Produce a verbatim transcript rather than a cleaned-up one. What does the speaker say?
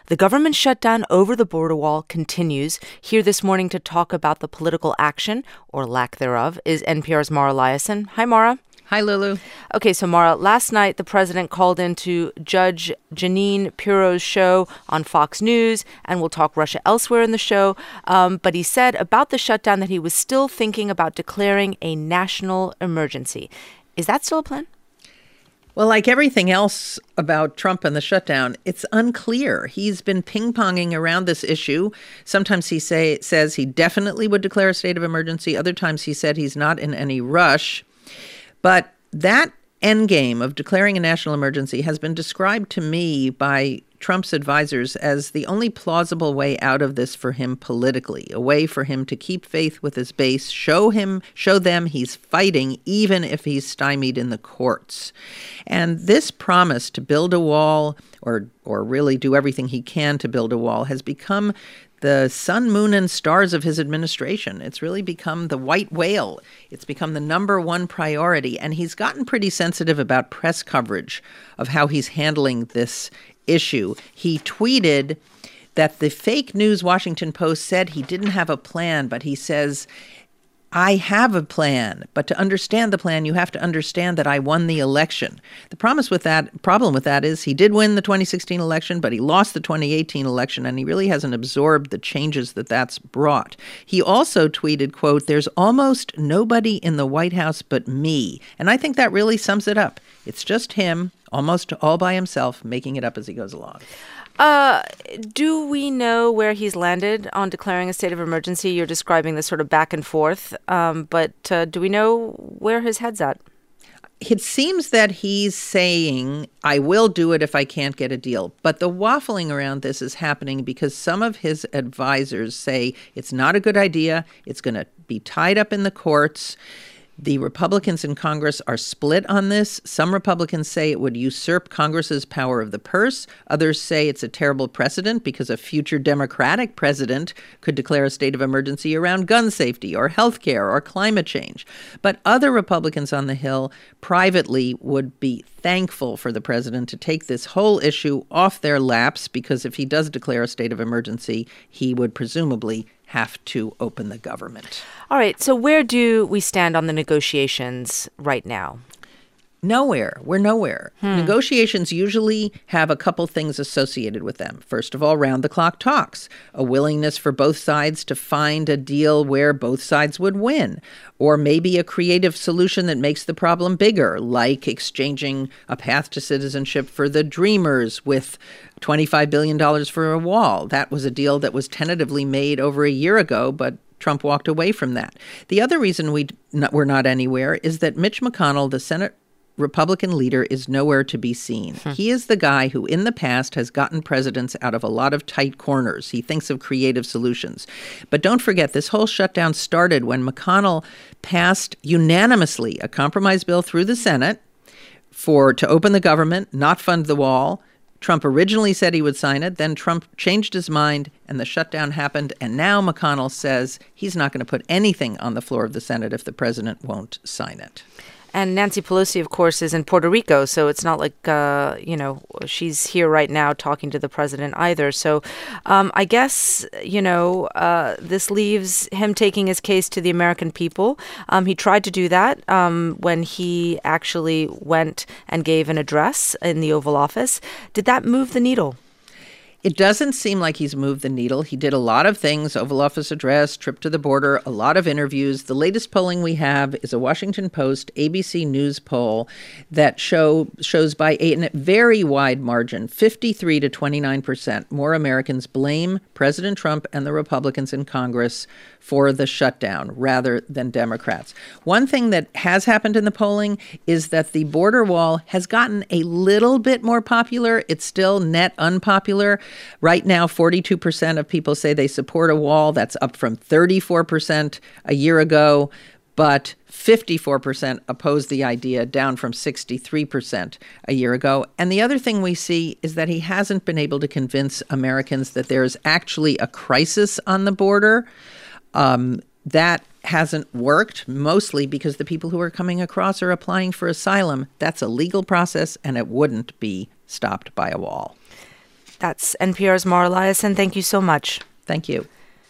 The government shutdown over the border wall continues. Here this morning to talk about the political action, or lack thereof, is N P R's Mara Liasson. Hi, Mara. Hi, Lulu. Okay, so Mara, last night the president called into Judge Jeanine Pirro's show on Fox News, and we'll talk Russia elsewhere in the show. Um, but he said about the shutdown that he was still thinking about declaring a national emergency. Is that still a plan? Well, like everything else about Trump and the shutdown, it's unclear. He's been ping-ponging around this issue. Sometimes he say, says he definitely would declare a state of emergency. Other times he said he's not in any rush. But that endgame of declaring a national emergency has been described to me by Trump's advisors as the only plausible way out of this for him politically, a way for him to keep faith with his base, show him, show them he's fighting, even if he's stymied in the courts. And this promise to build a wall, or or really do everything he can to build a wall, has become the sun, moon, and stars of his administration. It's really become the white whale. It's become the number one priority. And he's gotten pretty sensitive about press coverage of how he's handling this issue. He tweeted that the fake news Washington Post said he didn't have a plan, but he says, I have a plan, but to understand the plan, you have to understand that I won the election. The promise with that, problem with that is he did win the twenty sixteen election, but he lost the twenty eighteen election, and he really hasn't absorbed the changes that that's brought. He also tweeted, quote, there's almost nobody in the White House but me. And I think that really sums it up. It's just him, almost all by himself, making it up as he goes along. Uh, do we know where he's landed on declaring a state of emergency? You're describing this sort of back and forth, um, but uh, do we know where his head's at? It seems that he's saying, I will do it if I can't get a deal. But the waffling around this is happening because some of his advisors say it's not a good idea. It's going to be tied up in the courts. The Republicans in Congress are split on this. Some Republicans say it would usurp Congress's power of the purse. Others say it's a terrible precedent because a future Democratic president could declare a state of emergency around gun safety or health care or climate change. But other Republicans on the Hill privately would be thankful for the president to take this whole issue off their laps, because if he does declare a state of emergency, he would presumably have to open the government. All right. So where do we stand on the negotiations right now? Nowhere. We're nowhere. Hmm. Negotiations usually have a couple things associated with them. First of all, round-the-clock talks, a willingness for both sides to find a deal where both sides would win, or maybe a creative solution that makes the problem bigger, like exchanging a path to citizenship for the Dreamers with twenty-five billion dollars for a wall. That was a deal that was tentatively made over a year ago, but Trump walked away from that. The other reason we not, we're not anywhere is that Mitch McConnell, the Senate Republican leader, is nowhere to be seen. Hmm. He is the guy who in the past has gotten presidents out of a lot of tight corners. He thinks of creative solutions. But don't forget, this whole shutdown started when McConnell passed unanimously a compromise bill through the Senate for to open the government, not fund the wall. Trump originally said he would sign it. Then Trump changed his mind and the shutdown happened. And now McConnell says he's not going to put anything on the floor of the Senate if the president won't sign it. And Nancy Pelosi, of course, is in Puerto Rico, so it's not like, uh, you know, she's here right now talking to the president either. So um, I guess, you know, uh, this leaves him taking his case to the American people. Um, he tried to do that um, when he actually went and gave an address in the Oval Office. Did that move the needle? It doesn't seem like he's moved the needle. He did a lot of things, Oval Office address, trip to the border, a lot of interviews. The latest polling we have is a Washington Post, A B C News poll that show shows by a very wide margin, fifty-three to twenty-nine percent, more Americans blame President Trump and the Republicans in Congress for the shutdown rather than Democrats. One thing that has happened in the polling is that the border wall has gotten a little bit more popular. It's still net unpopular. Right now, forty-two percent of people say they support a wall. That's up from thirty-four percent a year ago. But fifty-four percent oppose the idea, down from sixty-three percent a year ago. And the other thing we see is that he hasn't been able to convince Americans that there's actually a crisis on the border. Um, that hasn't worked, mostly because the people who are coming across are applying for asylum. That's a legal process, and it wouldn't be stopped by a wall. That's N P R's Mara Liasson. Thank you so much. Thank you.